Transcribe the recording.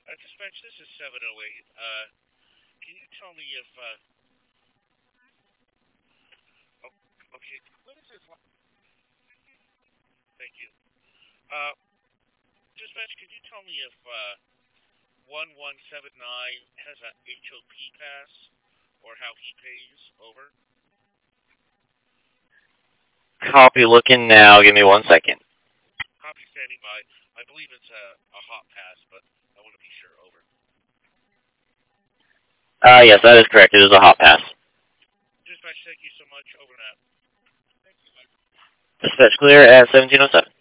Dispatch, this is 708. Can you tell me if, oh, okay, what is this? Thank you. Uh, Dispatch, can you tell me if, 1179 has a HOP pass or how he pays? Over. Copy looking now. Give me 1 second. Copy standing by. I believe it's a hot pass, but I want to be sure. Over. Yes, that is correct. It is a hot pass. Dispatch, thank you so much. Over and out. Dispatch clear at 1707.